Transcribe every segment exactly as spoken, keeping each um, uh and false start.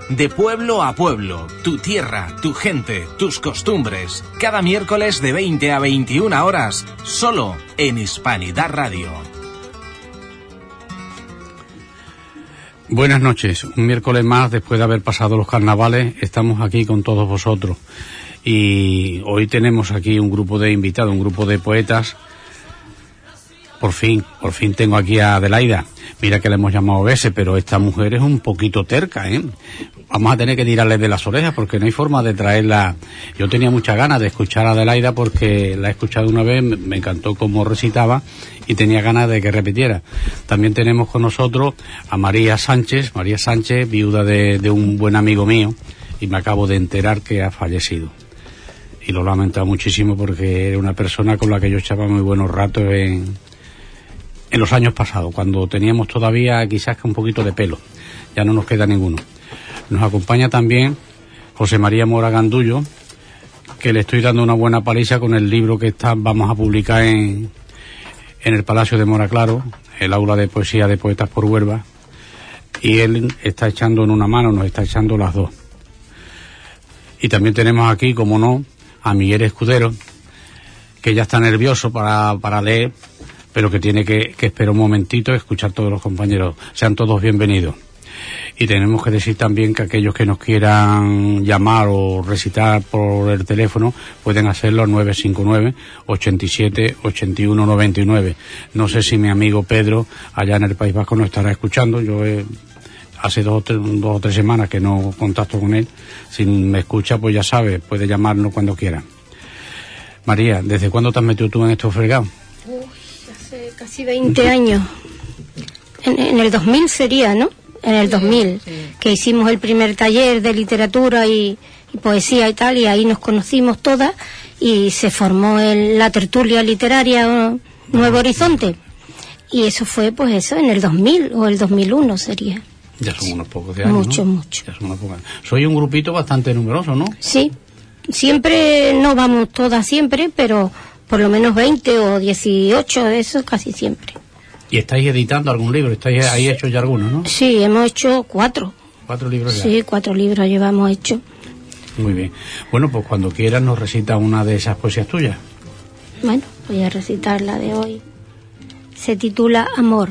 de pueblo a pueblo, tu tierra, tu gente, tus costumbres. Cada miércoles de veinte a veintiuna horas, solo en Hispanidad Radio. Buenas noches, un miércoles más después de haber pasado los carnavales, estamos aquí con todos vosotros. Y hoy tenemos aquí un grupo de invitados, un grupo de poetas. Por fin, por fin tengo aquí a Adelaida. Mira que le hemos llamado Bese, pero esta mujer es un poquito terca, ¿eh? Vamos a tener que tirarle de las orejas porque no hay forma de traerla. Yo tenía muchas ganas de escuchar a Adelaida porque la he escuchado una vez, me encantó cómo recitaba y tenía ganas de que repitiera. También tenemos con nosotros a María Sánchez, María Sánchez, viuda de, de un buen amigo mío, y me acabo de enterar que ha fallecido. Y lo lamento muchísimo porque era una persona con la que yo echaba muy buenos ratos en... en los años pasados, cuando teníamos todavía quizás que un poquito de pelo, ya no nos queda ninguno. Nos acompaña también José María Mora Gandullo, que le estoy dando una buena paliza con el libro que está, vamos a publicar en, en el Palacio de Mora Claro, el aula de poesía de Poetas por Huelva, y él está echando en una mano, nos está echando las dos. Y también tenemos aquí, como no, a Miguel Escudero, que ya está nervioso para, para leer, pero que tiene que, que esperar un momentito y escuchar a todos los compañeros. Sean todos bienvenidos. Y tenemos que decir también que aquellos que nos quieran llamar o recitar por el teléfono pueden hacerlo al nueve cinco nueve, ochenta y siete, ochenta y uno, noventa y nueve. No sé si mi amigo Pedro allá en el País Vasco nos estará escuchando. Yo he, hace dos o, tres, dos o tres semanas que no contacto con él. Si me escucha, pues ya sabe, puede llamarnos cuando quiera. María, ¿desde cuándo te has metido tú en estos fregados? Hace casi veinte años. En, en el dos mil sería, ¿no? En el dos mil, sí, sí. Que hicimos el primer taller de literatura y, y poesía y tal, y ahí nos conocimos todas y se formó el, la tertulia literaria Nuevo Horizonte. Y eso fue, pues eso, en el dos mil o el dos mil uno sería. Ya son unos pocos de años, Mucho, ¿no? mucho. Ya son unos pocos. Soy un grupito bastante numeroso, ¿no? Sí. Siempre, no vamos todas siempre, pero por lo menos veinte o dieciocho de esos casi siempre. ¿Y estáis editando algún libro? ¿Estáis ahí hecho ya algunos, no? Sí, hemos hecho cuatro. ¿Cuatro libros ya? Sí, cuatro libros llevamos hecho. Muy bien. Bueno, pues cuando quieras nos recita una de esas poesías tuyas. Bueno, voy a recitar la de hoy. Se titula Amor.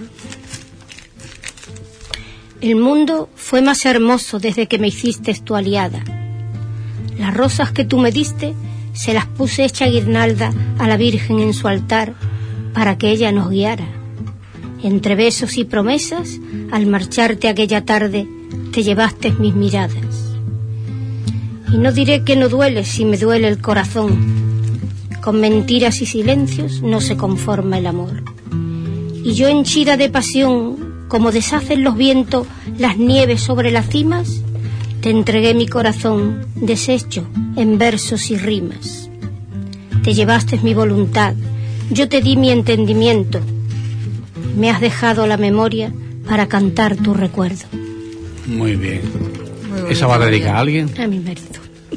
El mundo fue más hermoso desde que me hiciste tu aliada. Las rosas que tú me diste se las puse hecha guirnalda a la Virgen en su altar para que ella nos guiara. Entre besos y promesas, al marcharte aquella tarde, te llevaste mis miradas. Y no diré que no duele si me duele el corazón. Con mentiras y silencios no se conforma el amor. Y yo henchida de pasión, como deshacen los vientos las nieves sobre las cimas, te entregué mi corazón deshecho en versos y rimas. Te llevaste mi voluntad, yo te di mi entendimiento. Me has dejado la memoria para cantar tu recuerdo. Muy bien. Muy ¿Esa va a dedicar a alguien? A mi marido.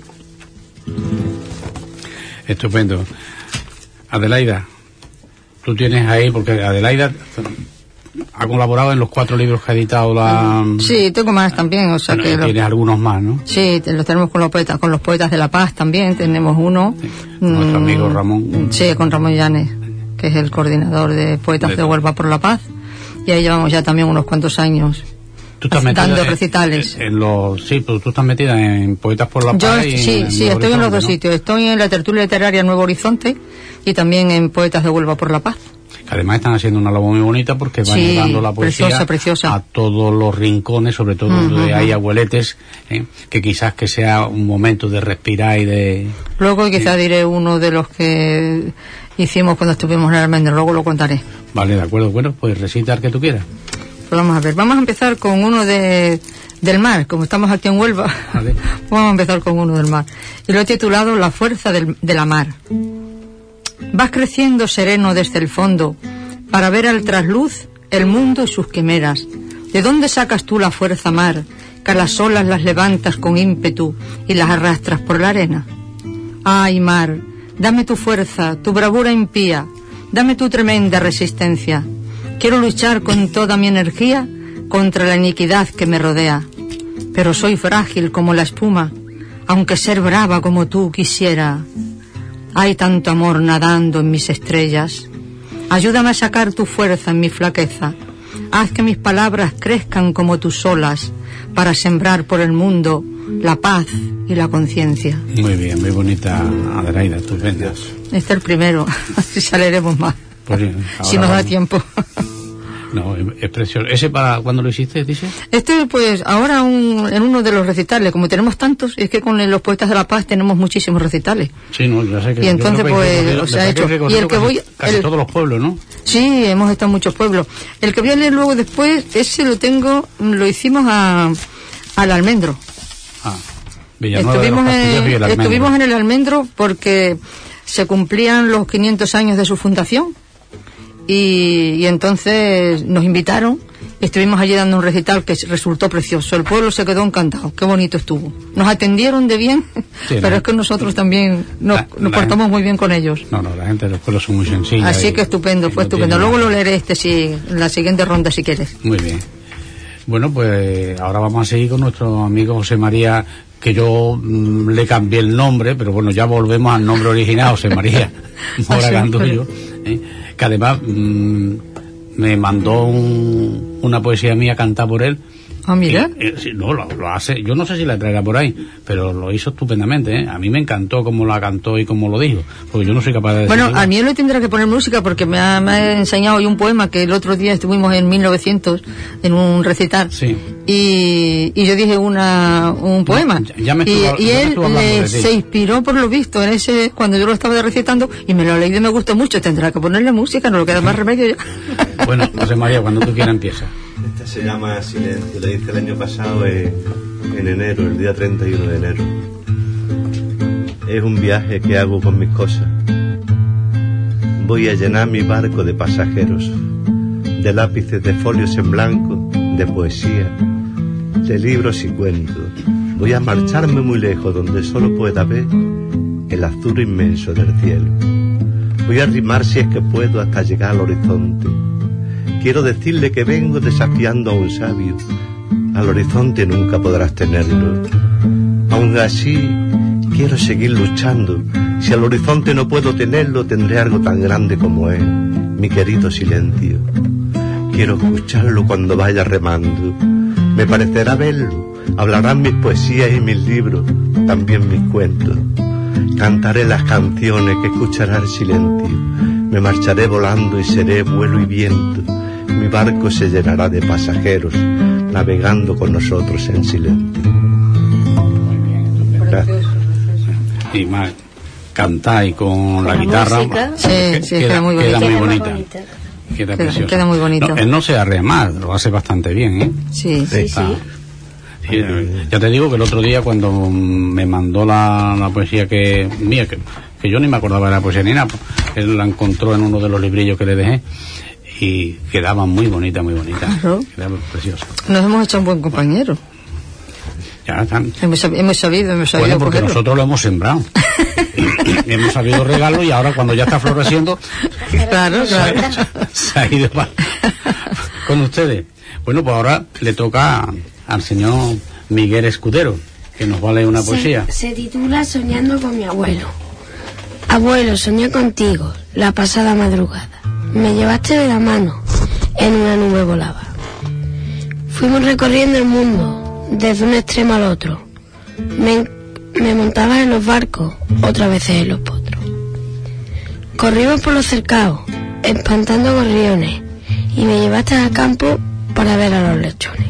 Estupendo. Adelaida, tú tienes ahí, porque Adelaida ha colaborado en los cuatro libros que ha editado la... Sí, tengo más también, o sea bueno, que... Tienes los... algunos más, ¿no? Sí, los tenemos con los poetas, con los poetas de La Paz también, tenemos uno. Sí. Nuestro mm, amigo Ramón. Sí, con Ramón Llanes, que es el coordinador de Poetas de, de Huelva por la Paz, y ahí llevamos ya también unos cuantos años ¿Tú estás dando en, recitales. En, en los, sí, pero tú estás metida en Poetas por la Paz. Yo, y sí, en, en sí, estoy en los dos, ¿no?, sitios. Estoy en la tertulia literaria Nuevo Horizonte y también en Poetas de Huelva por la Paz. Que además están haciendo una labor muy bonita porque van sí, llevando la poesía preciosa, preciosa. a todos los rincones, sobre todo uh-huh. donde hay abueletes, ¿eh? Que quizás que sea un momento de respirar y de... Luego quizás ¿sí? diré uno de los que hicimos cuando estuvimos en el Almendro, luego lo contaré. Vale, de acuerdo, bueno, pues recita el que tú quieras. Pues vamos a ver, vamos a empezar con uno de del mar, como estamos aquí en Huelva, vale. Vamos a empezar con uno del mar. Y lo he titulado La fuerza del, de la mar. Vas creciendo sereno desde el fondo para ver al trasluz el mundo y sus quimeras. ¿De dónde sacas tú la fuerza, mar, que a las olas las levantas con ímpetu y las arrastras por la arena? Ay, mar, dame tu fuerza, tu bravura impía, dame tu tremenda resistencia. Quiero luchar con toda mi energía contra la iniquidad que me rodea. pero soy frágil como la espuma, aunque ser brava como tú quisiera. Hay tanto amor nadando en mis estrellas. Ayúdame a sacar tu fuerza en mi flaqueza. Haz que mis palabras crezcan como tus olas, para sembrar por el mundo la paz y la conciencia. Muy bien, muy bonita, Adelaida, estupenda. Este es el primero, así saldremos más. Pues, si nos da tiempo. No, es precioso. ¿Ese para cuándo lo hiciste, dice? Este, pues, ahora un, en uno de los recitales, como tenemos tantos, es que con los Poetas de la Paz tenemos muchísimos recitales. Sí, no, ya sé que... Y entonces, pues, se ha hecho... Y el que voy... Casi el, todos los pueblos, ¿no? Sí, hemos estado en muchos pueblos. El que voy a leer luego después, ese lo tengo, lo hicimos a, al Almendro. Ah, Villanueva estuvimos, de los Castillos y el en, Almendro. estuvimos en el Almendro porque se cumplían los quinientos años de su fundación. Y, y entonces nos invitaron y estuvimos allí dando un recital que resultó precioso. El pueblo se quedó encantado, qué bonito estuvo. Nos atendieron de bien, sí, pero no, es que nosotros también nos, la, nos portamos gente, muy bien con ellos. No, no, la gente de los pueblos son muy sencilla. Así y, que estupendo, fue estupendo. Luego lo leeré este, si, en la siguiente ronda, si quieres. Muy bien. Bueno, pues ahora vamos a seguir con nuestro amigo José María, que yo mmm, le cambié el nombre, pero bueno, ya volvemos al nombre original, José María Mora Gandullo, ¿eh? Que además mmm, me mandó un, una poesía mía cantada por él. Ah, mira. Y, eh, sí, no, lo, lo hace, yo no sé si la traerá por ahí, pero lo hizo estupendamente, ¿eh? A mí me encantó cómo la cantó y cómo lo dijo, porque yo no soy capaz de decirlo. Bueno, a mí él le tendrá que poner música porque me ha, me ha enseñado hoy un poema que el otro día estuvimos en mil novecientos en un recital. Sí. Y, y yo dije una, un poema. No, ya, ya me y, estuvo, y ya él me le, se inspiró por lo visto en ese, cuando yo lo estaba recitando, y me lo leí y me gustó mucho. Tendrá que ponerle música, no le queda más remedio ya. Bueno, José María, cuando tú quieras empieza. Esta se llama Silencio, la hice el año pasado en, en enero, el día treinta y uno de enero. Es un viaje que hago con mis cosas. Voy a llenar mi barco de pasajeros, de lápices, de folios en blanco, de poesía, de libros y cuentos. Voy a marcharme muy lejos, donde solo pueda ver el azul inmenso del cielo. Voy a arrimar si es que puedo hasta llegar al horizonte. Quiero decirle que vengo desafiando a un sabio. Al horizonte nunca podrás tenerlo. Aún así, quiero seguir luchando. Si al horizonte no puedo tenerlo, tendré algo tan grande como él, mi querido silencio. Quiero escucharlo cuando vaya remando. Me parecerá verlo. Hablarán mis poesías y mis libros, también mis cuentos. Cantaré las canciones que escuchará el silencio. Me marcharé volando y seré vuelo y viento. Mi barco se llenará de pasajeros, navegando con nosotros en silencio. Gracias. Y más, cantar y con la, la guitarra, música, sí, que, sí, queda, queda muy bonita. Queda muy queda bonita. bonita. Queda, queda, queda muy bonito. No, él no se arrea más, lo hace bastante bien, ¿eh? Sí, sí, Está, sí. sí. Ya te digo que el otro día cuando me mandó la, la poesía que mía, que, que yo ni me acordaba de la poesía ni nada, él la encontró en uno de los librillos que le dejé. Y quedaba muy bonita, muy bonita. Claro. Quedaba preciosa. Nos hemos hecho un buen compañero. Ya están. Hemos, hemos sabido, hemos sabido. Bueno, porque cogerlo. nosotros lo hemos sembrado. y hemos sabido regalo y ahora cuando ya está floreciendo. Claro, claro. Se, se ha ido pa, con ustedes. Bueno, pues ahora le toca al señor Miguel Escudero, que nos va a leer una poesía. Se, se titula Soñando con mi abuelo. Abuelo, soñé contigo la pasada madrugada. Me llevaste de la mano, en una nube volaba. Fuimos recorriendo el mundo, desde un extremo al otro. Me, me montabas en los barcos, otras veces en los potros. Corrimos por los cercados, espantando gorriones, y me llevaste al campo para ver a los lechones.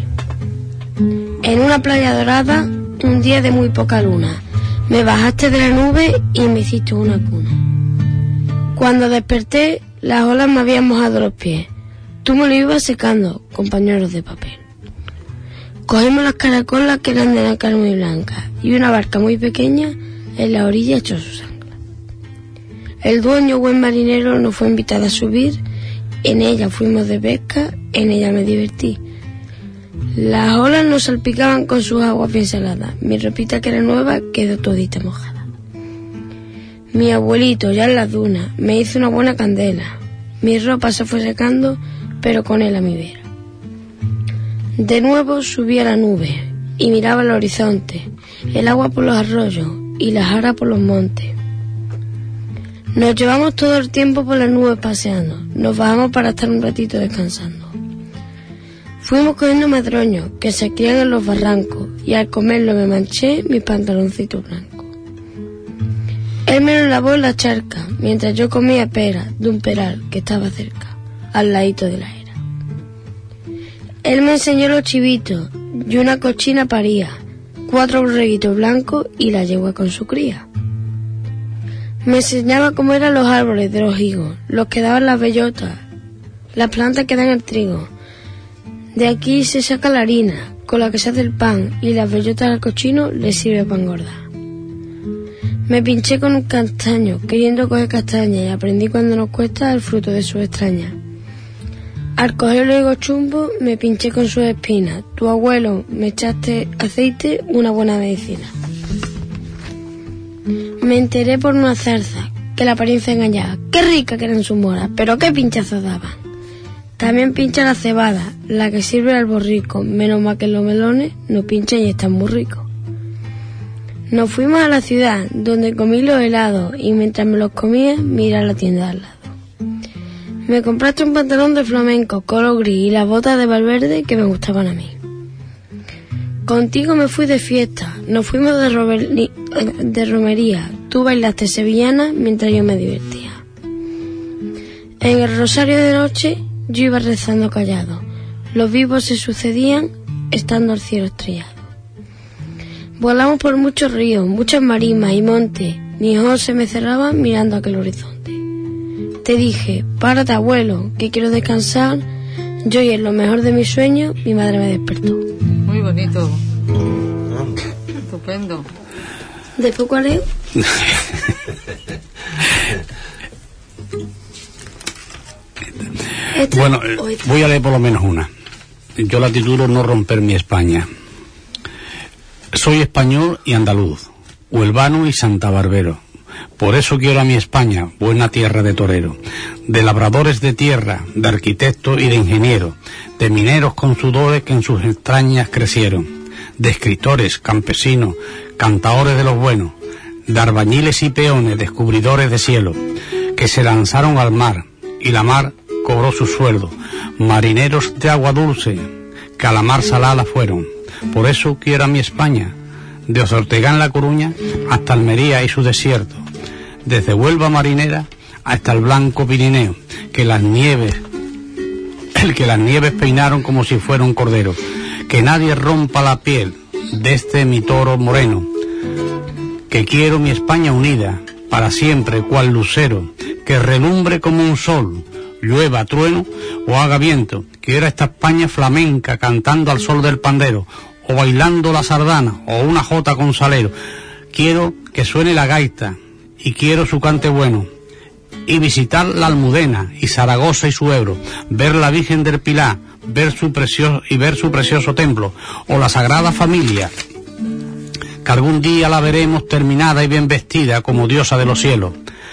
En una playa dorada, un día de muy poca luna, me bajaste de la nube y me hiciste una cuna. Cuando desperté, las olas me habían mojado los pies. Tú me lo ibas secando con pañuelos de papel. Cogimos las caracolas que eran de nácar muy blanca y una barca muy pequeña en la orilla echó su sangre. El dueño, buen marinero, nos fue invitado a subir. En ella fuimos de pesca, en ella me divertí. Las olas nos salpicaban con sus aguas bien saladas. Mi ropita, que era nueva, quedó todita mojada. Mi abuelito, ya en las dunas, me hizo una buena candela. Mi ropa se fue secando, pero con él a mi vera. De nuevo subí a la nube, y miraba el horizonte, el agua por los arroyos y la jara por los montes. Nos llevamos todo el tiempo por las nubes paseando, nos bajamos para estar un ratito descansando. Fuimos cogiendo madroños que se crían en los barrancos y al comerlo me manché mis pantaloncitos blancos. Él me lo lavó en la charca mientras yo comía pera de un peral que estaba cerca, al ladito de la era. Él me enseñó los chivitos y una cochina paría, cuatro borreguitos blancos y la yegua con su cría. Me enseñaba cómo eran los árboles de los higos, los que daban las bellotas, las plantas que dan el trigo. De aquí se saca la harina, con la que se hace el pan, y las bellotas al cochino le sirve para engordar. Me pinché con un castaño, queriendo coger castaña, y aprendí cuando nos cuesta el fruto de sus extrañas. Al coger el higo chumbo, me pinché con sus espinas. Tu abuelo, me echaste aceite, una buena medicina. Me enteré por una zarza, que la apariencia engañaba. Qué rica que eran sus moras, pero qué pinchazos daban. También pincha la cebada, la que sirve al borrico, menos mal que los melones no pinchan y están muy ricos. Nos fuimos a la ciudad, donde comí los helados, y mientras me los comía, miré a la tienda al lado. Me compraste un pantalón de flamenco, color gris, y las botas de Valverde que me gustaban a mí. Contigo me fui de fiesta, nos fuimos de, robeli- de romería, tú bailaste sevillana mientras yo me divertía. En el rosario de noche yo iba rezando callado, los vivos se sucedían estando al cielo estrellado. Volamos por muchos ríos, muchas marismas y montes, mis ojos se me cerraban mirando aquel horizonte. Te dije, párate abuelo, que quiero descansar, yo y en lo mejor de mis sueños mi madre me despertó. Muy bonito. Estupendo. ¿Después cuál es? Bueno, eh, voy a leer por lo menos una. Yo la titulo No romper mi España. Soy español y andaluz, huelvano y santabarbero. Por eso quiero a mi España, buena tierra de torero, de labradores de tierra, de arquitectos y de ingenieros, de mineros con sudores que en sus entrañas crecieron, de escritores, campesinos, cantaores de los buenos, de albañiles y peones, descubridores de cielo, que se lanzaron al mar, y la mar cobró su sueldo, marineros de agua dulce, que a la mar salada fueron. Por eso quiero a mi España, de Osortegán en La Coruña hasta Almería y su desierto, desde Huelva marinera hasta el blanco Pirineo, que las nieves, el que las nieves peinaron como si fuera un cordero, que nadie rompa la piel de este mi toro moreno, que quiero mi España unida, para siempre cual lucero, que relumbre como un sol, llueva, trueno o haga viento, quiero esta España flamenca cantando al sol del pandero, o bailando la sardana, o una jota con salero. Quiero que suene la gaita, y quiero su cante bueno, y visitar la Almudena, y Zaragoza y su Ebro, ver la Virgen del Pilar, ver su precioso, y ver su precioso templo, o la Sagrada Familia, que algún día la veremos terminada y bien vestida como diosa de los cielos.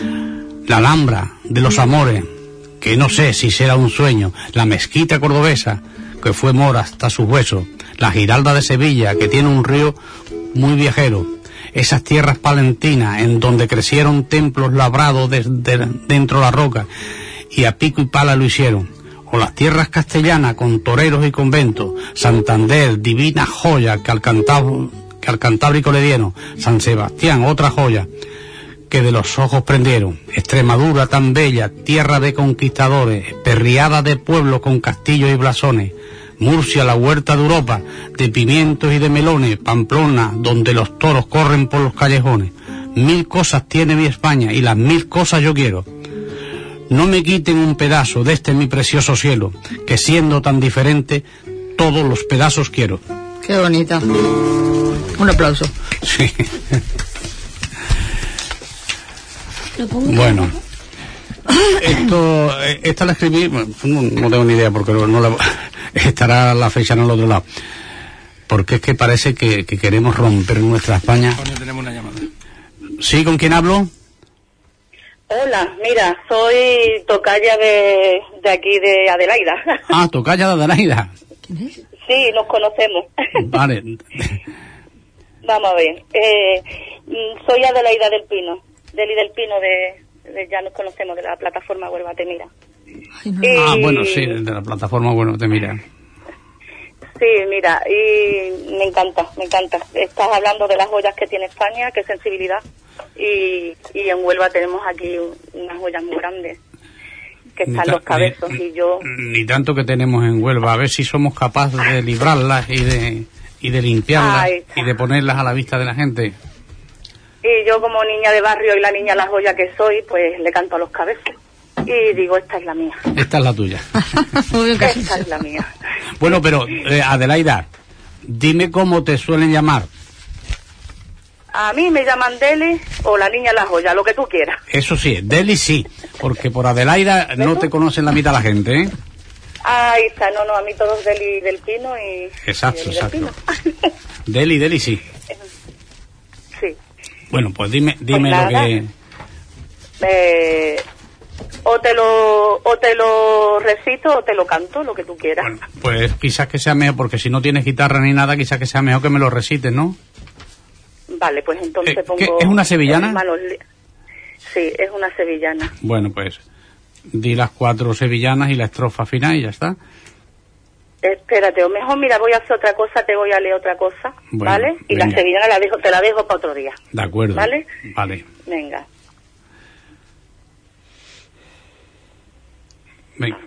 La Alhambra de los Amores, que no sé si será un sueño, la Mezquita cordobesa, que fue mora hasta sus huesos, la Giralda de Sevilla, que tiene un río muy viajero, esas tierras palentinas en donde crecieron templos labrados de, de, dentro de la roca, y a pico y pala lo hicieron, o las tierras castellanas con toreros y conventos, Santander, divina joya que al, Cantab- que al Cantábrico le dieron, San Sebastián, otra joya que de los ojos prendieron, Extremadura tan bella, tierra de conquistadores, perriada de pueblos con castillos y blasones, Murcia, la huerta de Europa, de pimientos y de melones, Pamplona, donde los toros corren por los callejones. Mil cosas tiene mi España y las mil cosas yo quiero. No me quiten un pedazo de este mi precioso cielo, que siendo tan diferente, todos los pedazos quiero. Qué bonita. Un aplauso. Sí. Bueno, esto, esta la escribí, no, no tengo ni idea porque no, no la, estará la fecha en el otro lado, porque es que parece que, que queremos romper nuestra España. Tenemos una llamada. ¿Sí? ¿Con quién hablo? Hola, mira, soy tocaya de, de aquí de Adelaida. Ah, tocaya de Adelaida. Sí, nos conocemos. Vale. Vamos a ver. Eh, soy Adelaida del Pino, Deli del Pino, de, de ya nos conocemos, de la plataforma Huelva Te Mira. Ay, no. y... Ah, bueno, sí, de la plataforma Huelva Te Mira. Sí, mira, y me encanta, me encanta. Estás hablando de las joyas que tiene España, qué sensibilidad. Y, y en Huelva tenemos aquí unas joyas muy grandes, que están los cabezos, ni, y yo... Ni tanto que tenemos en Huelva, a ver si somos capaces de librarlas y de, y de limpiarlas y de ponerlas a la vista de la gente. Y yo, como niña de barrio y la niña la joya que soy, pues le canto a los cabezos. Y digo, esta es la mía. Esta es la tuya. Esta es la mía. Bueno, pero eh, Adelaida, dime cómo te suelen llamar. A mí me llaman Deli o la niña la joya, lo que tú quieras. Eso sí, Deli sí, porque por Adelaida no te conocen la mitad la gente, ¿eh? Ahí está, no, no, a mí todos Deli del Pino y... Exacto, y Deli exacto. del Pino. Deli, Deli sí. Sí. Bueno, pues dime, dime pues lo que... Eh... O te lo o te lo recito o te lo canto, lo que tú quieras. Bueno, pues quizás que sea mejor, porque si no tienes guitarra ni nada, quizás que sea mejor que me lo recites, ¿no? Vale, pues entonces eh, pongo... ¿Es una sevillana? Li... Sí, es una sevillana. Bueno, pues di las cuatro sevillanas y la estrofa final y ya está. Espérate, o mejor, mira, voy a hacer otra cosa, te voy a leer otra cosa, bueno, ¿vale? Y venga. La sevillana la dejo, te la dejo para otro día. De acuerdo. ¿Vale? Vale. Venga. Venga.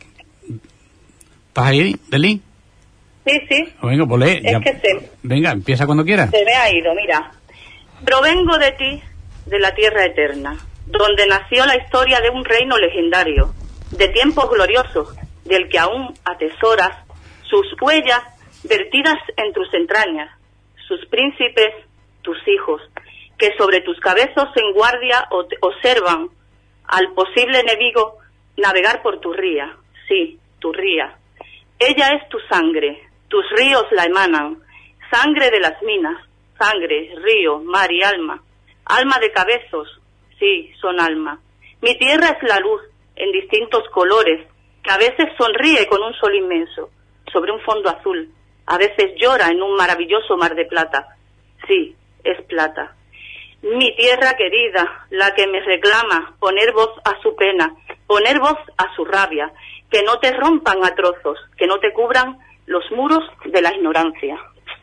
¿Estás ahí, Deli? Sí, sí. Venga, pues lee. Es ya. que se... Venga, empieza cuando quieras. Se me ha ido, mira. Provengo de ti, de la tierra eterna, donde nació la historia de un reino legendario, de tiempos gloriosos, del que aún atesoras sus huellas vertidas en tus entrañas, sus príncipes, tus hijos, que sobre tus cabezos en guardia observan al posible enemigo navegar por tu ría, sí, tu ría. Ella es tu sangre, tus ríos la emanan, sangre de las minas, sangre, río, mar y alma, alma de cabezos, sí, son alma. Mi tierra es la luz, en distintos colores, que a veces sonríe con un sol inmenso, sobre un fondo azul, a veces llora en un maravilloso mar de plata, sí, es plata. Mi tierra querida, la que me reclama poner voz a su pena, poner voz a su rabia, que no te rompan a trozos, que no te cubran los muros de la ignorancia.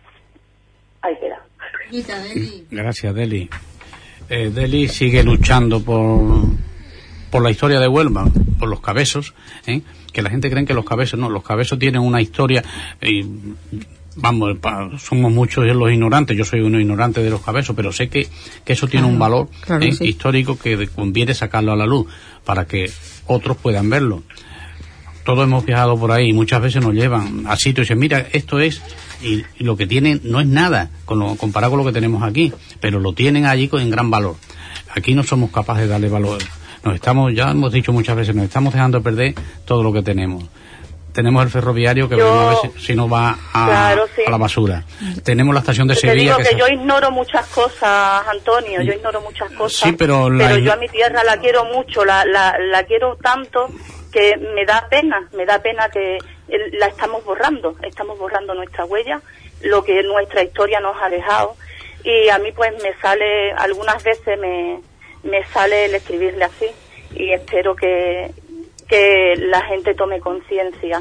Ahí queda. Gracias, Deli. Eh, Deli sigue luchando por, por la historia de Huelva, por los cabezos, ¿eh? Que la gente cree que los cabezos, no, los cabezos tienen una historia... Eh, Vamos, pa, somos muchos los ignorantes, yo soy uno ignorante de los cabezos, pero sé que, que eso tiene claro, un valor claro, eh, sí. histórico que conviene sacarlo a la luz para que otros puedan verlo. Todos hemos viajado por ahí y muchas veces nos llevan a sitios y dicen, mira, esto es, y, y lo que tienen no es nada con lo, comparado con lo que tenemos aquí, pero lo tienen allí con en gran valor. Aquí no somos capaces de darle valor. Nos estamos, ya hemos dicho muchas veces, nos estamos dejando perder todo lo que tenemos. Tenemos el ferroviario que yo, veremos a ver si, si no va a, claro, sí. a la basura. Tenemos la estación de te Sevilla. Te digo que, que yo se... ignoro muchas cosas, Antonio, yo ignoro muchas cosas. Sí, pero, la... pero yo a mi tierra la quiero mucho, la, la, la quiero tanto que me da pena, me da pena que la estamos borrando, estamos borrando nuestra huella, lo que nuestra historia nos ha dejado. Y a mí pues me sale, algunas veces me, me sale el escribirle así y espero que... que la gente tome conciencia.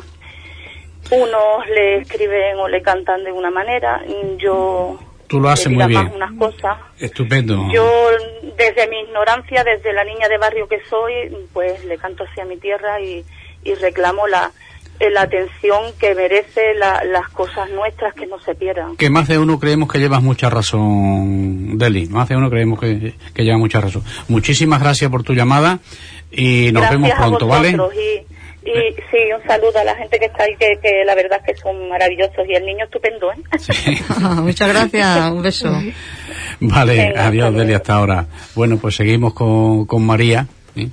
Unos le escriben o le cantan de una manera, yo... Tú lo haces muy bien. Unas cosas. Estupendo. Yo, desde mi ignorancia, desde la niña de barrio que soy, pues le canto hacia mi tierra y, y reclamo la, la atención que merece la, las cosas nuestras, que no se pierdan. Que más de uno creemos que llevas mucha razón, Deli. Más de uno creemos que, que llevas mucha razón. Muchísimas gracias por tu llamada. Y nos Gracias vemos pronto, a ¿vale? Y, y sí, un saludo a la gente que está ahí, que, que la verdad es que son maravillosos. Y el niño estupendo, ¿eh? Sí. Muchas gracias, un beso. Vale, Venga, adiós, hasta Deli, hasta ahora. Bueno, pues seguimos con, con María. ¿Sí?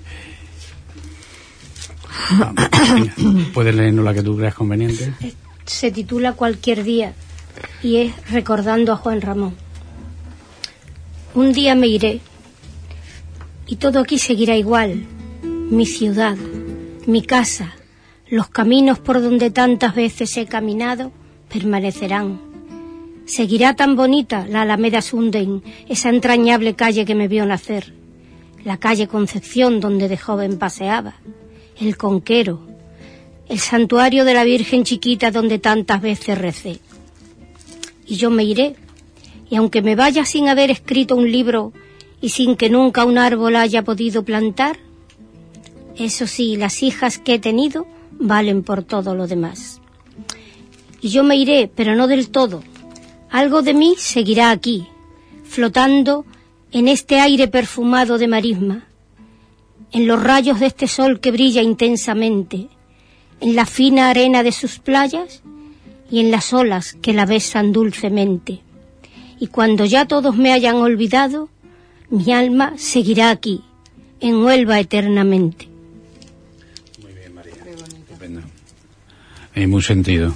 Venga, puedes leernos la que tú creas conveniente. Se titula Cualquier día y es recordando a Juan Ramón. Un día me iré y todo aquí seguirá igual. Mi ciudad, mi casa, los caminos por donde tantas veces he caminado permanecerán. Seguirá tan bonita la Alameda Sunden, esa entrañable calle que me vio nacer, la calle Concepción donde de joven paseaba, el Conquero, el santuario de la Virgen Chiquita donde tantas veces recé. Y yo me iré, y aunque me vaya sin haber escrito un libro y sin que nunca un árbol haya podido plantar, eso sí, las hijas que he tenido valen por todo lo demás. Y yo me iré, pero no del todo. Algo de mí seguirá aquí, flotando en este aire perfumado de marisma, en los rayos de este sol que brilla intensamente, en la fina arena de sus playas y en las olas que la besan dulcemente. Y cuando ya todos me hayan olvidado, mi alma seguirá aquí, en Huelva eternamente. Muy bien, María. Estupendo. Hay muy sentido.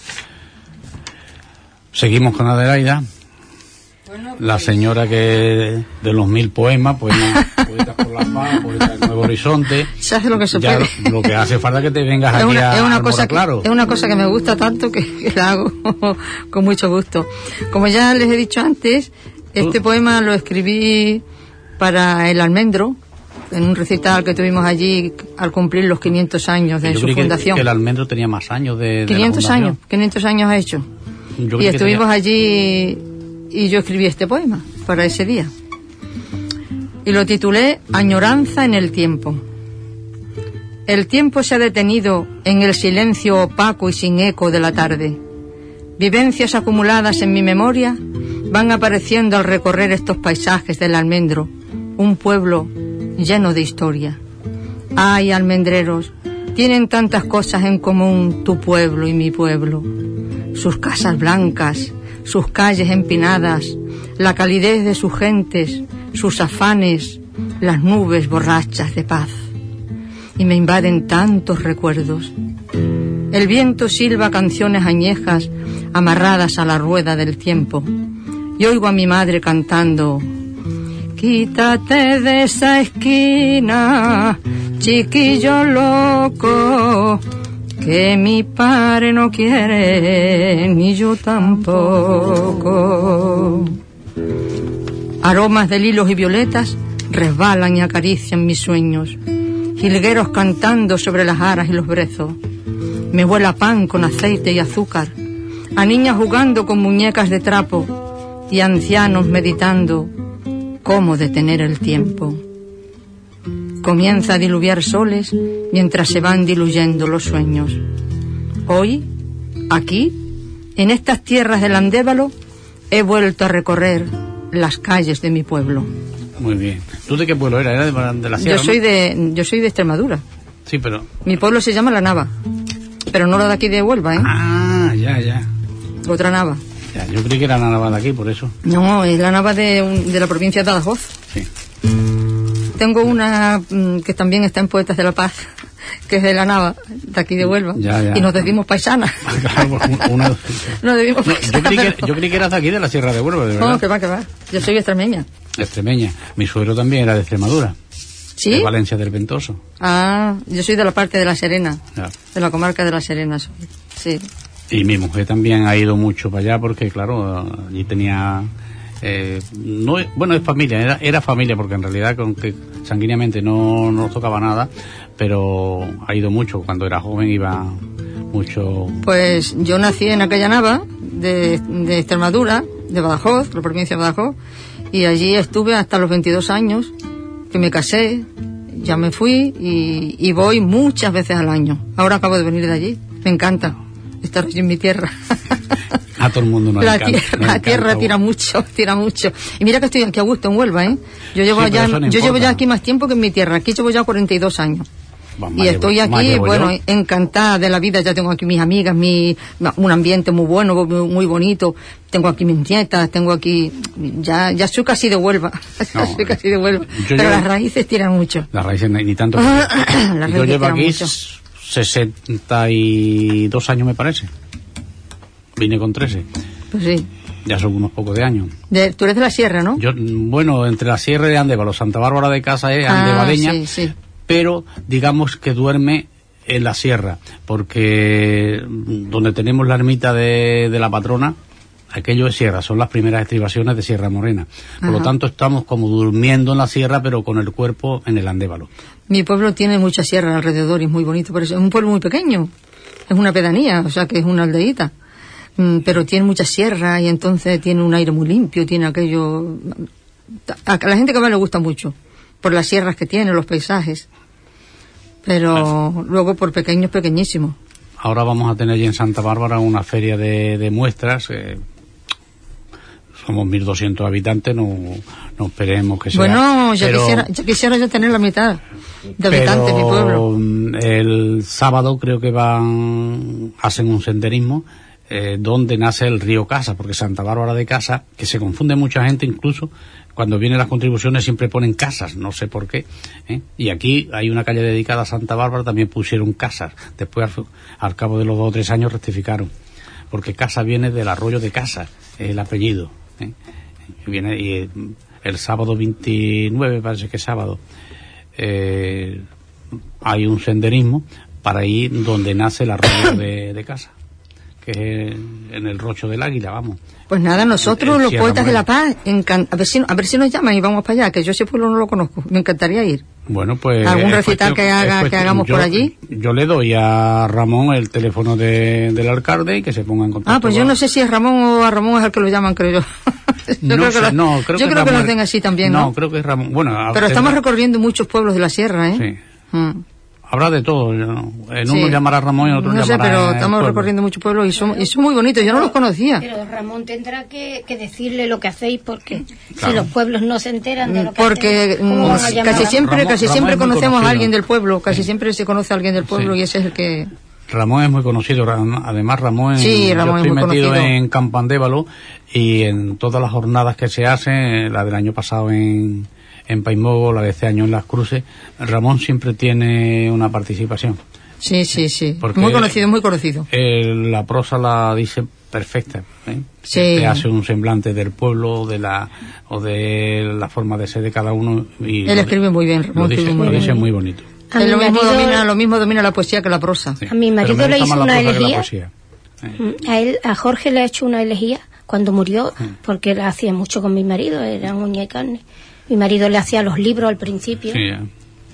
Seguimos con Adelaida, bueno, pues, la señora que de los mil poemas, poemas, poetas por la paz, poetas del Nuevo Horizonte. Se hace lo que se ya puede. Lo, lo que hace falta es que te vengas es aquí una, a es una cosa que, claro. Es una cosa que me gusta tanto que, que la hago con mucho gusto. Como ya les he dicho antes, este poema lo escribí para el Almendro, en un recital que tuvimos allí al cumplir los quinientos años de Yo su creí fundación. Que, que el Almendro tenía más años de, de quinientos años, quinientos años ha hecho. Y estuvimos tenía... allí y yo escribí este poema para ese día. Y lo titulé Añoranza en el tiempo. El tiempo se ha detenido en el silencio opaco y sin eco de la tarde. Vivencias acumuladas en mi memoria van apareciendo al recorrer estos paisajes del Almendro, un pueblo lleno de historia. Ay, almendreros, tienen tantas cosas en común tu pueblo y mi pueblo. Sus casas blancas, sus calles empinadas, la calidez de sus gentes, sus afanes, las nubes borrachas de paz. Y me invaden tantos recuerdos. El viento silba canciones añejas amarradas a la rueda del tiempo. Y oigo a mi madre cantando: quítate de esa esquina, chiquillo loco, que mi padre no quiere, ni yo tampoco. Aromas de lilos y violetas resbalan y acarician mis sueños. Jilgueros cantando sobre las aras y los brezos. Me huele a pan con aceite y azúcar, a niñas jugando con muñecas de trapo y ancianos meditando cómo detener el tiempo. Comienza a diluviar soles mientras se van diluyendo los sueños. Hoy, aquí, en estas tierras del Andévalo, he vuelto a recorrer las calles de mi pueblo. Muy bien. ¿Tú de qué pueblo eras? ¿Era de, de la sierra? Yo soy ¿no? de, yo soy de Extremadura. Sí, pero... Mi pueblo se llama La Nava, pero no la de aquí de Huelva, ¿eh? Ah, ya, ya. Otra Nava. Ya, yo creí que era la Nava de aquí, por eso. No, es la Nava de, un, de la provincia de Badajoz. Sí. Tengo una mmm, que también está en Poetas de la Paz, que es de La Nava, de aquí de Huelva. Ya, ya. Y nos decimos paisanas. Claro, una... nos decimos no, paisanas. Yo creí, que, pero... yo creí que eras de aquí, de la Sierra de Huelva, de verdad. No, que va, que va. Yo soy extremeña. Extremeña. Mi suegro también era de Extremadura. ¿Sí? De Valencia del Ventoso. Ah, yo soy de la parte de La Serena. Ya. De la comarca de La Serena soy. Sí. Y mi mujer también ha ido mucho para allá porque, claro, allí tenía... Eh, no, bueno, es familia, era, era familia porque en realidad con que sanguíneamente no, no nos tocaba nada, pero ha ido mucho. Cuando era joven iba mucho. Pues yo nací en aquella Nava de, de Extremadura, de Badajoz, la provincia de Badajoz, y allí estuve hasta los veintidós años, que me casé, ya me fui y, y voy muchas veces al año. Ahora acabo de venir de allí, me encanta estar allí en mi tierra. A todo el mundo nos la encanta, tierra, nos la encanta. tierra tira mucho, tira mucho. Y mira que estoy aquí a gusto en Huelva, ¿eh? Yo llevo Sí, allá, no yo llevo importa. ya aquí más tiempo que en mi tierra. Aquí llevo ya cuarenta y dos años. Bueno, Y más estoy llevo- más aquí, llevo bueno, yo. encantada de la vida. Ya tengo aquí mis amigas, mi, un ambiente muy bueno, muy, muy bonito. Tengo aquí mis nietas, tengo aquí, ya, ya soy casi de Huelva. No, soy casi de Huelva. yo Pero llevo- las raíces tiran mucho. Las raíces ni, ni tanto. Las Yo raíces llevo tiran aquí mucho. sesenta y dos años, me parece. Vine con trece. Pues sí. Ya son unos pocos de años. De, tú eres de la sierra, ¿no? Yo, bueno, entre la Sierra de Andévalo, Santa Bárbara de Casa es Ah, andevaleña, sí, sí. pero digamos que duerme en la sierra, porque donde tenemos la ermita de, de la patrona, aquello es sierra, son las primeras estribaciones de Sierra Morena. Por Ajá. lo tanto, estamos como durmiendo en la sierra, pero con el cuerpo en el Andévalo. Mi pueblo tiene mucha sierra alrededor y es muy bonito, pero es un pueblo muy pequeño, es una pedanía, o sea que es una aldeíta, mm, pero tiene mucha sierra y entonces tiene un aire muy limpio, tiene aquello... A la gente que va le gusta mucho, por las sierras que tiene, los paisajes, pero Así. luego por pequeños, pequeñísimos. Ahora vamos a tener allí en Santa Bárbara una feria de, de muestras. Eh, somos mil doscientos habitantes, no, no esperemos que sea. Bueno, ya, pero, quisiera, ya quisiera yo tener la mitad de habitantes de mi pueblo. El sábado creo que van, hacen un senderismo eh, donde nace el río Casa, porque Santa Bárbara de Casa, que se confunde mucha gente incluso, cuando vienen las contribuciones siempre ponen casas, no sé por qué, ¿eh? Y aquí hay una calle dedicada a Santa Bárbara, también pusieron casas. Después, al, al cabo de los dos o tres años, rectificaron, porque Casa viene del arroyo de Casa, es el apellido, ¿eh? Viene, y el, el sábado veintinueve, parece que es sábado, eh, hay un senderismo para ir donde nace el arroyo de, de Casa, que es en el Rocho del Águila, vamos. Pues nada, nosotros el los Sierra poetas Morena. de La Paz, encan- a ver si a ver si nos llaman y vamos para allá, que yo ese pueblo no lo conozco, me encantaría ir. Bueno, pues algún es recital cuestión- que haga es que cuestión- hagamos yo, por allí. Yo le doy a Ramón el teléfono de, del alcalde y que se ponga en contacto. Ah, pues yo con- no sé si es Ramón o a Ramón es el que lo llaman, creo yo. yo No creo sé, que lo, no, creo yo que creo que lo Ramón- hacen así también, ¿no? No, creo que es Ramón. Bueno, Pero estamos tendrá- recorriendo muchos pueblos de la sierra, ¿eh? Sí. Mm. Habrá de todo. ¿No? En Sí. uno llamará Ramón y en otro No sé, llamará pero el estamos pueblo. recorriendo muchos pueblos y son, y son muy bonitos, yo no los conocía. Pero Ramón tendrá que, que decirle lo que hacéis, porque Claro. si los pueblos no se enteran de lo que Porque hacéis, ¿cómo mm, van a llamar? casi siempre, Ramón- casi Ramón siempre es muy conocemos a conocido. alguien del pueblo, casi Sí. siempre se conoce a alguien del pueblo Sí. y ese es el que... Ramón es muy conocido. Ram- Además, Ramón, Sí, Ramón yo es estoy muy metido conocido. en Campandévalo y en todas las jornadas que se hacen, la del año pasado en, en Paimogo, la de este año en Las Cruces, Ramón siempre tiene una participación. Sí, sí, sí. Porque Muy conocido, muy conocido. Eh, la prosa la dice perfecta, ¿eh? Sí. Te hace un semblante del pueblo, de la o de la forma de ser de cada uno. Y Él lo- escribe muy bien, Lo Ramón dice, escribe muy lo bien. dice muy bonito. A Él mi lo mismo, marido- domina, lo mismo domina la poesía que la prosa. Sí. A mi Pero marido me le gusta hizo más la una prosa que la elegía. poesía. Eh, A él, a Jorge le ha hecho una elegía cuando murió, porque él hacía mucho con mi marido, era uña y carne. Mi marido le hacía los libros al principio sí, ya.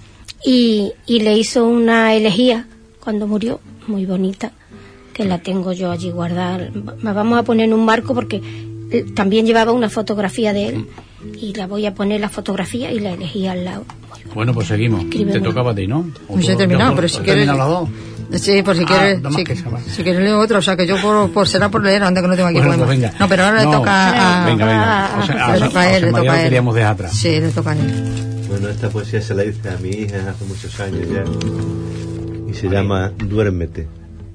y, y le hizo una elegía cuando murió, muy bonita, que la tengo yo allí guardada. La vamos a poner en un marco porque eh, también llevaba una fotografía de él y la voy a poner la fotografía y la elegí al lado. Bueno, pues seguimos. Escribe Te muy tocaba a ti, ¿no? O Pues tú- ya he terminado, yo- pero si ¿has quieres- terminado las dos? Sí, por si Ah, quieres, nada más si, que esa, va. si quieres leo otro, o sea que yo por, por será por leer, anda que no tengo aquí Bueno, poemas. pues venga. No, pero ahora No, le toca a... Venga, venga. Ah, O sea, le a, le toca a él, José le María toca a lo él. queríamos dejar atrás. Sí, le toca a él. Bueno, esta poesía se la hice a mi hija hace muchos años ya. Y se llama Duérmete.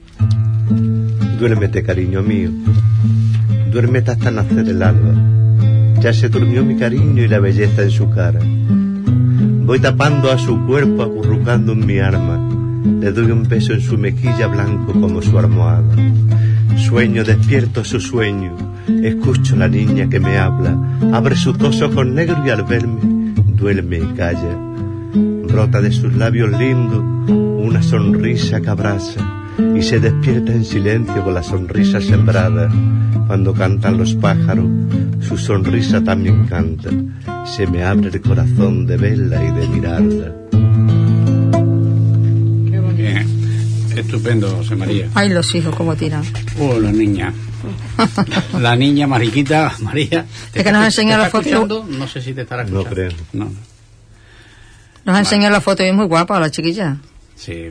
Duérmete, cariño mío. Duérmete hasta nacer el alba. Ya se durmió mi cariño y la belleza en su cara. Voy tapando a su cuerpo, acurrucando en mi arma. Le doy un beso en su mejilla blanco como su almohada. Sueño, despierto su sueño. Escucho la niña que me habla. Abre sus dos ojos negros y al verme, duerme y calla. Brota de sus labios lindos una sonrisa que abraza y se despierta en silencio con la sonrisa sembrada. Cuando cantan los pájaros, su sonrisa también canta. Se me abre el corazón de verla y de mirarla. Bien. Estupendo, José María. Ay, los hijos, cómo tiran. Oh, la niña. La niña Mariquita, María. ¿te Es que nos está- ha enseñado te la está foto. escuchando? No sé si te estará No escuchando. creo. No. Nos ha enseñado la foto y es muy guapa la chiquilla. Sí.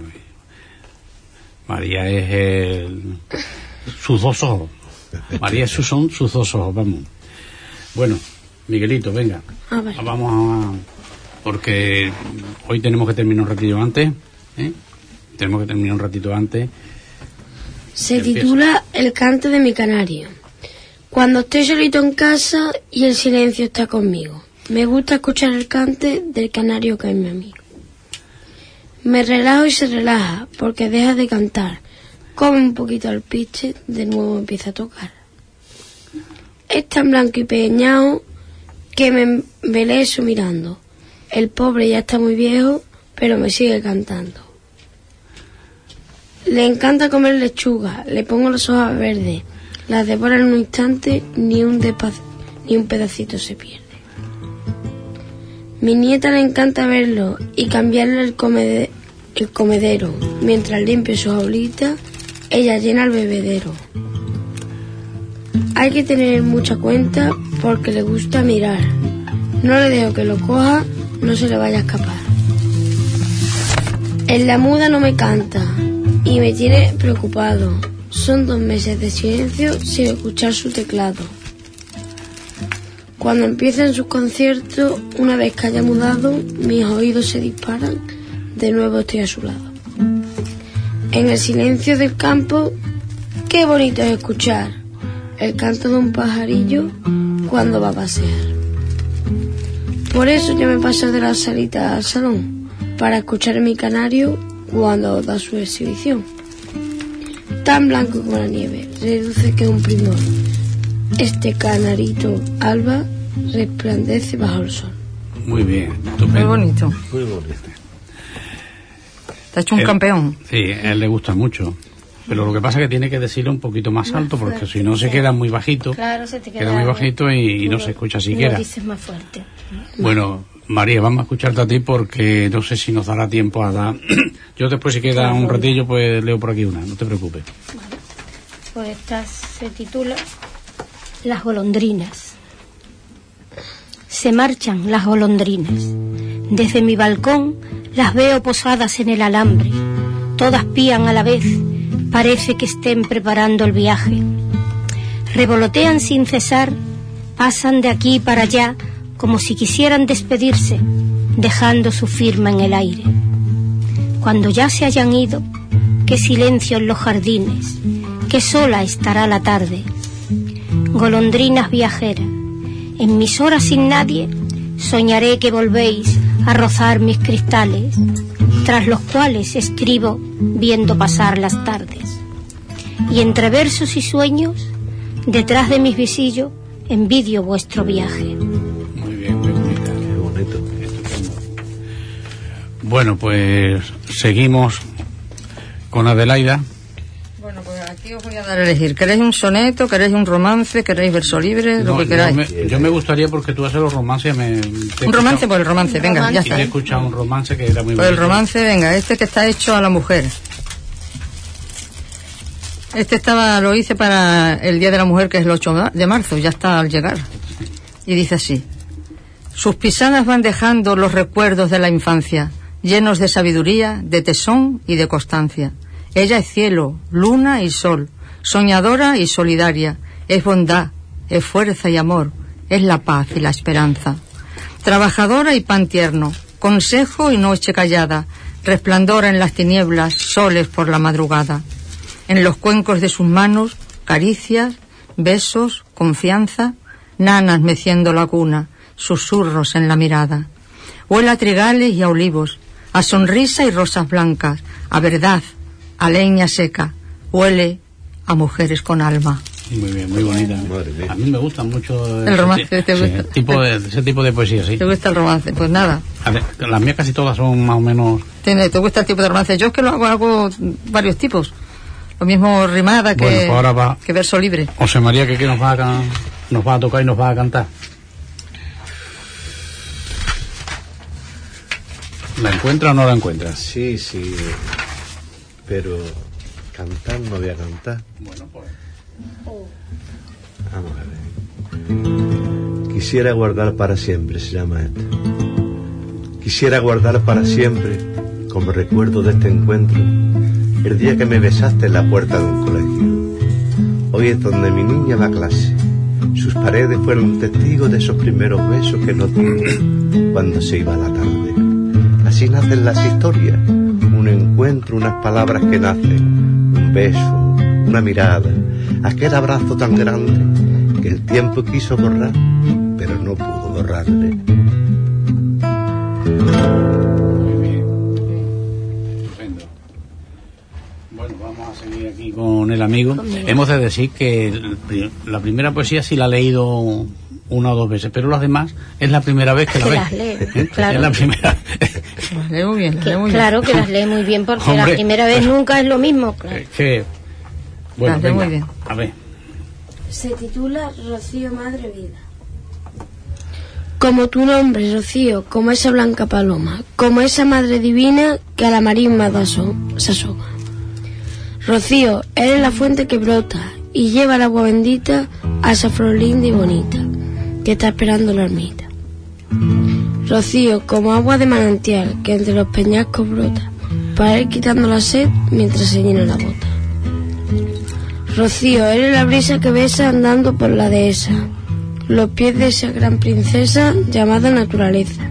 María es el... sus dos ojos. María sus son sus dos ojos, vamos. Bueno, Miguelito, venga. Ah, vale. Vamos a... porque hoy tenemos que terminar un ratito antes, ¿eh? Tenemos que terminar un ratito antes. Se Empieza. titula El canto de mi canario. Cuando estoy solito en casa y el silencio está conmigo, me gusta escuchar el cante del canario que es mi amigo. Me relajo y se relaja porque deja de cantar. Come un poquito al piche, de nuevo empieza a tocar. Es tan blanco y peñado que me embeleso mirando. El pobre ya está muy viejo, pero me sigue cantando. Le encanta comer lechuga, le pongo las hojas verdes, las devora en un instante, ni un, ni un pedacito se pierde. Mi nieta le encanta verlo y cambiarle el, comede el comedero. Mientras limpio su jaulita, ella llena el bebedero. Hay que tener mucha cuenta porque le gusta mirar. No le dejo que lo coja, no se le vaya a escapar. En la muda no me canta y me tiene preocupado. Son dos meses de silencio sin escuchar su teclado. Cuando empiezan sus conciertos, una vez que haya mudado, mis oídos se disparan, de nuevo estoy a su lado. En el silencio del campo, qué bonito es escuchar el canto de un pajarillo cuando va a pasear. Por eso yo me paso de la salita al salón, para escuchar mi canario cuando da su exhibición. Tan blanco como la nieve, reluce que es un primor. Este canarito alba resplandece bajo el sol. Muy bien, estupendo. Muy bonito. Muy bonito. Te ha hecho un él, campeón. Sí, a él le gusta mucho. Pero lo que pasa es que tiene que decirlo un poquito más alto, porque si no se queda muy bajito. Claro, se te queda, queda muy bajito y, y no se escucha siquiera. Lo dices más fuerte. Bueno, María, vamos a escucharte a ti porque no sé si nos dará tiempo a dar. Yo después, si queda un ratillo, pues leo por aquí una, no te preocupes. Vale. Pues esta se titula Las golondrinas. Se marchan las golondrinas. Desde mi balcón las veo posadas en el alambre. Todas pían a la vez, parece que estén preparando el viaje. Revolotean sin cesar, pasan de aquí para allá como si quisieran despedirse, dejando su firma en el aire. Cuando ya se hayan ido, qué silencio en los jardines, qué sola estará la tarde. Golondrinas viajeras, en mis horas sin nadie, soñaré que volvéis a rozar mis cristales, tras los cuales escribo viendo pasar las tardes. Y entre versos y sueños, detrás de mis visillos, envidio vuestro viaje. Muy bien, muy bonita. Qué bonito. Estupendo. Bueno, pues seguimos con Adelaida. Bueno, pues aquí os voy a dar a elegir. ¿Queréis un soneto? ¿Queréis un romance? ¿Queréis verso libre? No, lo que queráis. Yo me, yo me gustaría, porque tú haces los romances. Me, un romance, pues el romance, un venga, romance. ya Y está. te he escuchado un romance que era muy Pues el bonito. romance, venga, este que está hecho a la mujer. Este estaba, lo hice para el Día de la Mujer, que es el ocho de marzo, ya está al llegar. Y dice así: sus pisadas van dejando los recuerdos de la infancia, llenos de sabiduría, de tesón y de constancia. Ella es cielo, luna y sol, soñadora y solidaria, es bondad, es fuerza y amor, es la paz y la esperanza. Trabajadora y pan tierno, consejo y noche callada, resplandora en las tinieblas, soles por la madrugada. En los cuencos de sus manos, caricias, besos, confianza, nanas meciendo la cuna, susurros en la mirada. Huele a trigales y a olivos, a sonrisa y rosas blancas, a verdad, a leña seca, huele a mujeres con alma. Muy bien, muy bonita. Madre mía. A mí me gusta mucho El romance, ¿te sí, gusta? tipo de, ese tipo de poesía, sí. ¿Te gusta el romance? Pues nada, A ver, las mías casi todas son más o menos. ¿te, te gusta el tipo de romance? Yo es que lo hago, hago varios tipos. Lo mismo rimada que, Bueno, pues ahora va- que verso libre. José María, que, que nos va a can- nos va a tocar y nos va a cantar. ¿La encuentra o no la encuentras? Sí, sí. Pero cantar no voy a cantar. Bueno, pues. Vamos a ver. Quisiera guardar para siempre, se llama esto. Quisiera guardar para siempre, como recuerdo de este encuentro, el día que me besaste en la puerta de un colegio. Hoy es donde mi niña va a clase. Sus paredes fueron testigos de esos primeros besos que nos dimos cuando se iba la tarde. Así nacen las historias, un encuentro, unas palabras que nacen, un beso, una mirada, aquel abrazo tan grande que el tiempo quiso borrar, pero no pudo borrarle. Muy bien. Estupendo. Bueno, vamos a seguir aquí con el amigo. Conmigo. Hemos de decir que el pri- la primera poesía sí la ha leído una o dos veces, pero las demás es la primera vez que la que ves. las lee, ¿Eh? claro. Es la primera. Las lee muy bien, las Que, lee muy claro bien. que las lee muy bien, porque Hombre, la primera vez pues, nunca es lo mismo, claro. Es que, bueno, Las lee venga, muy bien. a ver. Se titula Rocío Madre Vida. Como tu nombre, Rocío, como esa blanca paloma, como esa madre divina que a la marisma da so- se asoma. Rocío, eres la fuente que brota y lleva el agua bendita a esa flor linda y bonita que está esperando la ermita. Rocío, como agua de manantial que entre los peñascos brota para ir quitando la sed mientras se llena la bota. Rocío, eres la brisa que besa andando por la dehesa, los pies de esa gran princesa llamada naturaleza.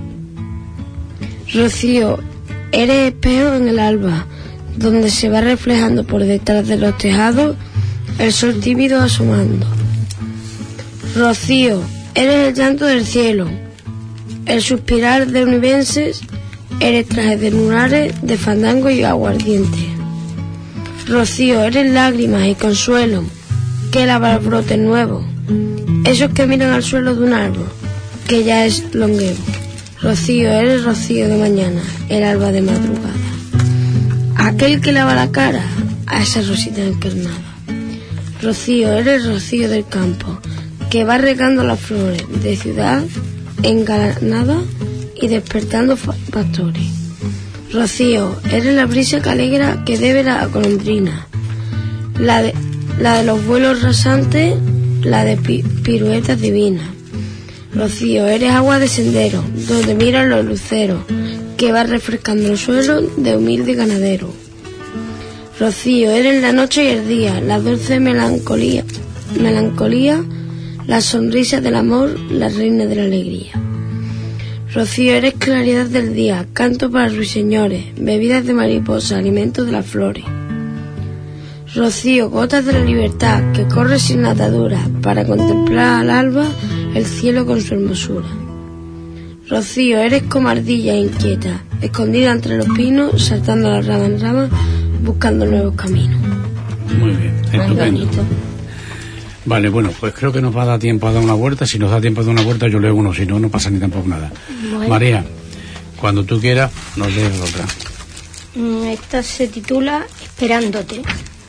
Rocío, eres espejo en el alba, donde se va reflejando por detrás de los tejados el sol tímido asomando. Rocío, eres el llanto del cielo, el suspirar de univenses, eres traje de lunares, de fandango y aguardiente. Rocío, eres lágrimas y consuelo, que lava el brote nuevo, esos que miran al suelo de un árbol, que ya es longevo. Rocío, eres rocío de mañana, el alba de madrugada, aquel que lava la cara a esa rosita encarnada. Rocío, eres rocío del campo, que va regando las flores de ciudad engalanada y despertando fa- pastores. Rocío, eres la brisa que alegra que debe la golondrina, la de, la de los vuelos rasantes, la de pi- piruetas divinas. Rocío, eres agua de sendero, donde miran los luceros, que va refrescando el suelo de humilde ganadero. Rocío, eres la noche y el día, la dulce melancolía, melancolía, la sonrisa del amor, la reina de la alegría. Rocío, eres claridad del día, canto para ruiseñores, bebidas de mariposa, alimentos de las flores. Rocío, gotas de la libertad, que corre sin atadura, para contemplar al alba el cielo con su hermosura. Rocío, eres como ardilla inquieta, escondida entre los pinos, saltando de rama en rama, buscando nuevos caminos. Muy bien, Muy estupendo. bonito. Vale, bueno, pues creo que nos va a dar tiempo a dar una vuelta. Si nos da tiempo a dar una vuelta, yo leo uno, si no, no pasa ni tampoco nada. Bueno. María, cuando tú quieras, nos lees otra. Mm, Esta se titula Esperándote.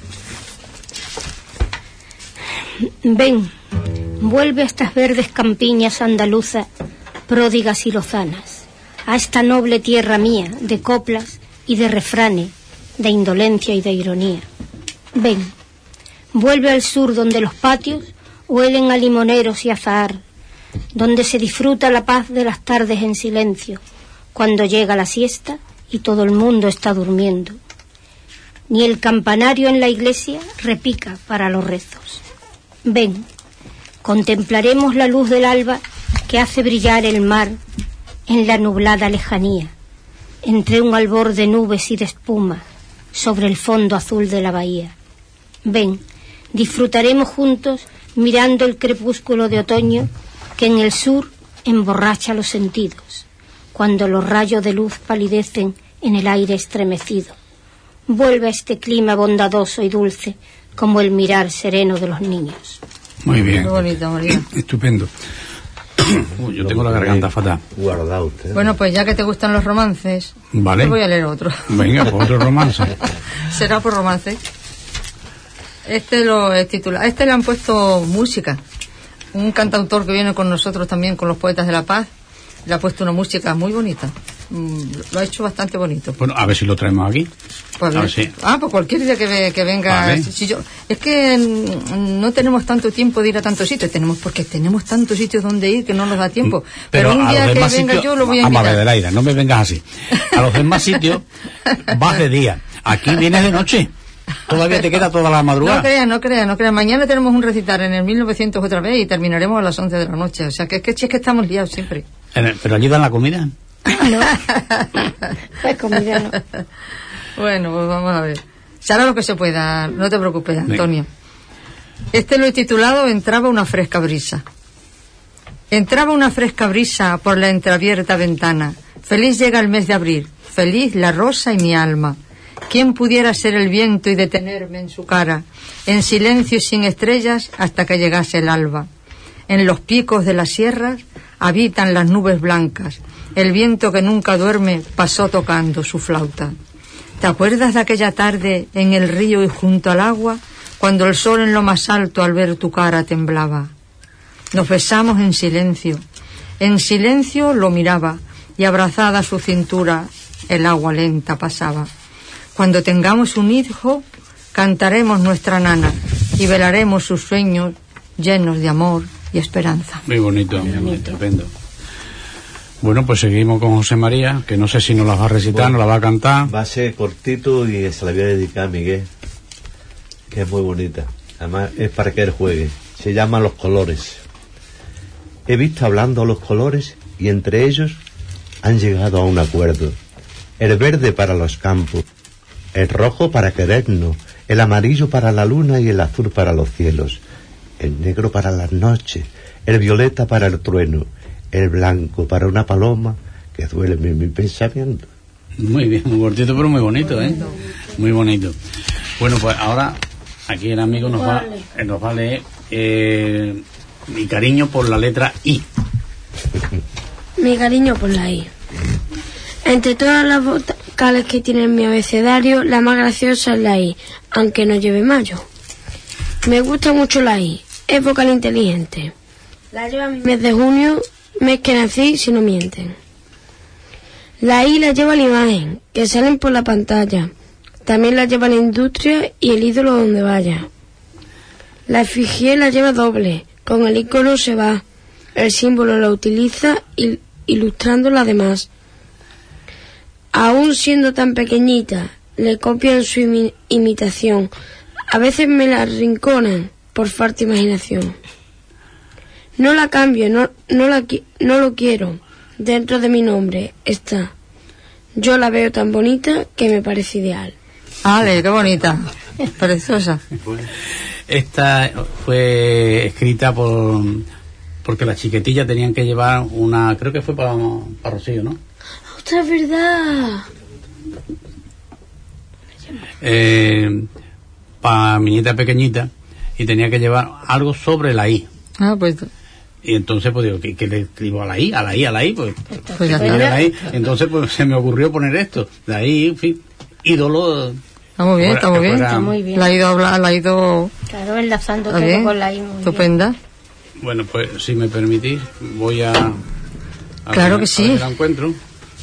Ven, vuelve a estas verdes campiñas andaluzas, pródigas y lozanas, a esta noble tierra mía, de coplas y de refranes, de indolencia y de ironía. Ven, vuelve al sur donde los patios huelen a limoneros y azahar, donde se disfruta la paz de las tardes en silencio, cuando llega la siesta y todo el mundo está durmiendo. Ni el campanario en la iglesia repica para los rezos. Ven, contemplaremos la luz del alba que hace brillar el mar en la nublada lejanía, entre un albor de nubes y de espuma, sobre el fondo azul de la bahía. Ven, disfrutaremos juntos mirando el crepúsculo de otoño que en el sur emborracha los sentidos, cuando los rayos de luz palidecen en el aire estremecido. Vuelve a este clima bondadoso y dulce como el mirar sereno de los niños. Muy bien. Muy bonito, María. Estupendo. Uy, yo tengo la garganta fatal. Guardado usted. Bueno, pues ya que te gustan los romances, Vale. te voy a leer otro. Venga, pues otro romance. Será por romance. Este lo es titulado. A este le han puesto música. Un cantautor que viene con nosotros también, con los Poetas de la Paz, le ha puesto una música muy bonita. Mm, Lo ha hecho bastante bonito. Bueno, a ver si lo traemos aquí. Pues, A ver si- Ah, pues cualquier día que, ve- que venga. Vale. Si yo, es que mm, no tenemos tanto tiempo de ir a tantos sitios, tenemos porque tenemos tantos sitios donde ir que no nos da tiempo. Pero, un a día los que demás venga sitios- yo lo voy a Vamos a invitar. ver, Adelaida, no me vengas así. A los demás sitios vas de día. Aquí vienes de noche. Todavía te queda toda la No madrugada. creas, no creas, no creas. Mañana tenemos un recital en el mil novecientos otra vez y terminaremos a las once de la noche. O sea, que es que, es que estamos liados siempre. En el- Pero allí dan la comida. No, pues comida no. Bueno, pues vamos a ver. Se hará lo que se pueda, no te preocupes, Venga. Antonio. Este lo he titulado Entraba una fresca brisa. Entraba una fresca brisa por la entreabierta ventana. Feliz llega el mes de abril, feliz la rosa y mi alma. ¿Quién pudiera ser el viento y detenerme en su cara, en silencio y sin estrellas, hasta que llegase el alba? En los picos de las sierras habitan las nubes blancas. El viento que nunca duerme pasó tocando su flauta. ¿Te acuerdas de aquella tarde en el río y junto al agua, cuando el sol en lo más alto al ver tu cara temblaba? Nos besamos en silencio. En silencio lo miraba y abrazada a su cintura el agua lenta pasaba. Cuando tengamos un hijo, cantaremos nuestra nana y velaremos sus sueños llenos de amor y esperanza. Muy bonito, muy bonito. Estupendo. Bueno, pues seguimos con José María, que no sé si nos la va a recitar, bueno, nos la va a cantar. Va a ser cortito y se la voy a dedicar a Miguel, que es muy bonita. Además es para que él juegue. Se llama Los Colores. He visto hablando a los colores y entre ellos han llegado a un acuerdo. El verde para los campos, el rojo para querernos, el amarillo para la luna y el azul para los cielos, el negro para las noches, el violeta para el trueno, el blanco para una paloma que duerme en mi pensamiento. Muy bien, muy cortito pero muy bonito, ¿eh? Muy bonito. Bueno, pues ahora aquí el amigo nos va, eh, nos va a leer eh, Mi cariño por la letra I. Mi cariño por la I. Entre todas las vocales que tiene mi abecedario, la más graciosa es la I, aunque no lleve mayo. Me gusta mucho la I, es vocal inteligente. La lleva mi mes de junio, mes que nací, si no mienten. La I la lleva la imagen, que salen por la pantalla. También la lleva la industria y el ídolo donde vaya. La efigie la lleva doble, con el icono se va. El símbolo la utiliza il- ilustrando la demás. Aún siendo tan pequeñita, le copian su imi- imitación. A veces me la arrinconan por falta de imaginación. No la cambio, no, no, la, no lo quiero. Dentro de mi nombre está. Yo la veo tan bonita que me parece ideal. Ale, qué bonita. Preciosa. Esta fue escrita por porque las chiquetillas tenían que llevar una, creo que fue para, para Rocío, ¿no? ¡Otra verdad! Eh, para mi nieta pequeñita, y tenía que llevar algo sobre la I. Ah, pues... Y entonces, pues digo, ¿qué, qué le escribo a la I? A la I, a la I, pues... Pues ya está. La I. Entonces, pues se me ocurrió poner esto. De ahí, en fin, ídolo... Está muy bien, fuera, está muy bien. fuera, Está muy bien. La ha ido a hablar, la ha ido... Claro, enlazando ¿Está todo bien? con la I. Muy Estupenda. Bueno, pues si me permitís, voy a... a Claro ver, que sí. a ver si la encuentro.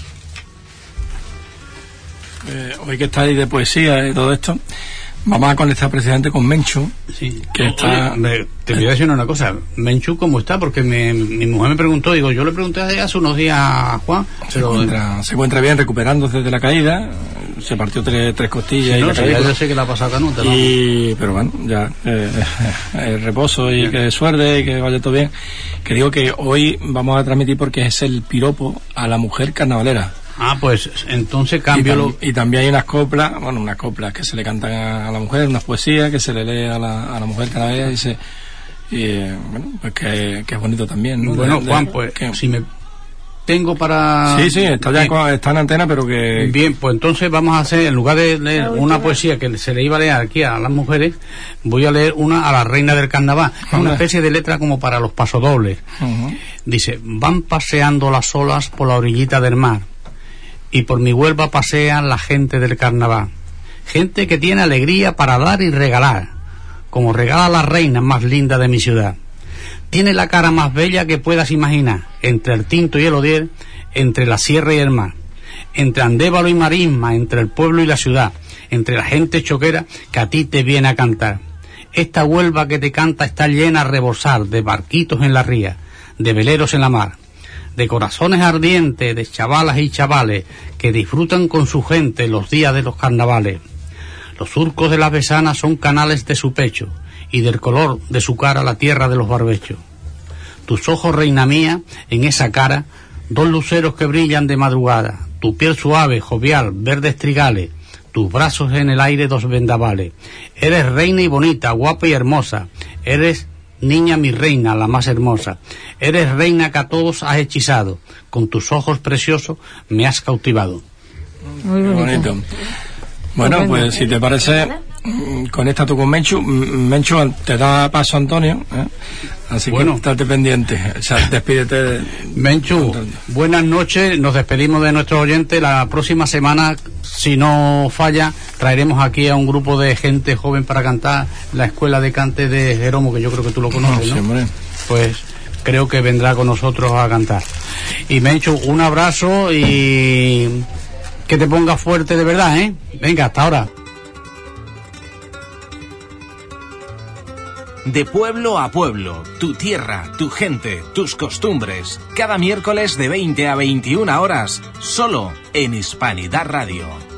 Eh, hoy que estáis de poesía y todo esto, vamos a conectar precisamente con Menchu, Sí. que está... Oye, me- te voy a decir una cosa. Menchu, ¿cómo está? Porque me, mi mujer me preguntó, digo, yo le pregunté hace unos días a Juan, Se pero... encuentra, se encuentra bien, recuperándose de la caída, se partió tres, tres costillas Sí, y no, la sí, ya clavícula. yo sé que la ha pasado canuta, ¿no? Y, pero bueno, ya, eh, el reposo y que suerte y que vaya todo bien. Que digo que hoy vamos a transmitir porque es el piropo a la mujer carnavalera. Ah, pues entonces Y, cambio tam- lo... y también hay unas coplas, bueno, unas coplas que se le cantan a, a la mujer, unas poesías que se le lee a la, a la mujer carnavalera y se, y, eh, bueno, pues que, que es bonito también, ¿no? Bueno, De- de- Juan, pues que- si me tengo para... Sí, sí, está ya Bien. con- está en antena, pero que... Bien, pues entonces vamos a hacer, en lugar de leer una poesía que se le iba a leer aquí a las mujeres, voy a leer una a la reina del carnaval. Es una Hombre. especie de letra como para los pasodobles. Ujú. Dice, van paseando las olas por la orillita del mar, y por mi Huelva pasean la gente del carnaval. Gente que tiene alegría para dar y regalar, como regala la reina más linda de mi ciudad. Tiene la cara más bella que puedas imaginar, entre el tinto y el odier, entre la sierra y el mar, entre Andévalo y Marisma, entre el pueblo y la ciudad, entre la gente choquera que a ti te viene a cantar. Esta Huelva que te canta está llena a rebosar de barquitos en la ría, de veleros en la mar, de corazones ardientes, de chavalas y chavales que disfrutan con su gente los días de los carnavales. Los surcos de las besanas son canales de su pecho, y del color de su cara la tierra de los barbechos. Tus ojos, reina mía, en esa cara, dos luceros que brillan de madrugada, tu piel suave, jovial, verdes trigales, tus brazos en el aire dos vendavales. Eres reina y bonita, guapa y hermosa, eres niña mi reina, la más hermosa, eres reina que a todos has hechizado, con tus ojos preciosos me has cautivado. Muy Qué bonito. bonito. Bueno, pues si te parece, mm, conecta tú con Menchu. Mm, Menchu, te da paso Antonio, ¿eh? Así bueno, que estate pendiente. O sea, despídete. Menchu, buenas noches. Nos despedimos de nuestros oyentes. La próxima semana, si no falla, traeremos aquí a un grupo de gente joven para cantar la escuela de cante de Jeromo, que yo creo que tú lo conoces, ¿no? ¿no? Sí, pues creo que vendrá con nosotros a cantar. Y Menchu, un abrazo y que te pongas fuerte de verdad, ¿eh? Venga, hasta ahora. De pueblo a pueblo, tu tierra, tu gente, tus costumbres. Cada miércoles de veinte a veintiuna horas, solo en Hispanidad Radio.